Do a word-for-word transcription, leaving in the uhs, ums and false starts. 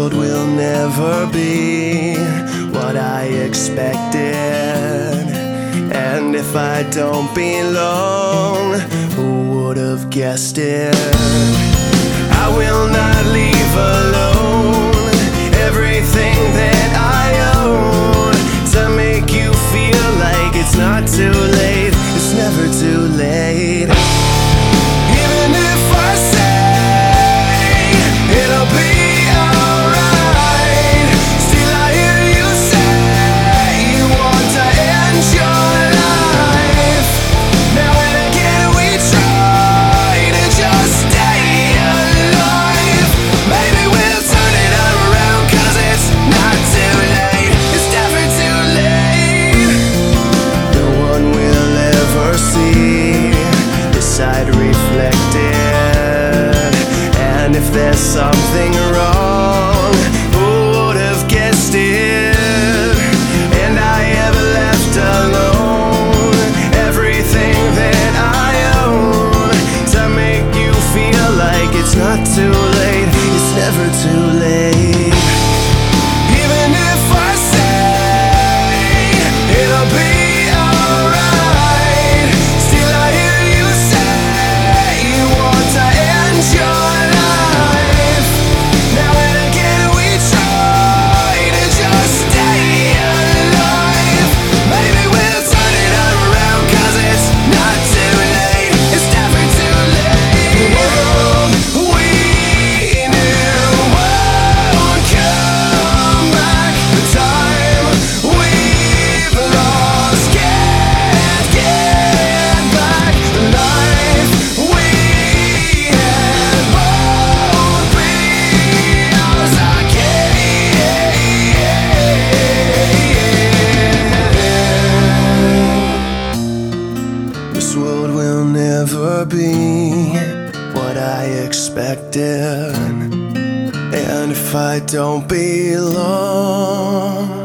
world will never be what I expected. And if I don't belong, who would have guessed it? I will not leave alone everything that I own to make you feel like it's not too late. It's never too late. Even if I say it'll be alright, still I hear you say you want to end your life. Now and again we try to just stay alive. Maybe we'll turn it around, cause it's not too late. It's never too late. No one will ever see this side reflected. And if there's something wrong, who would have guessed it? And I have left alone everything that I own to make you feel like it's not too late. It's never too late. Even if I say it'll be alright, still I hear you say you want to end your life. Now and again we try to just stay alive. Maybe we'll turn it around, cause it's not too late. It's never too late. The world we knew won't come back. The time we've lost can't get back. The life we had won't be ours again. This world will never be what I expected. And if I don't belong,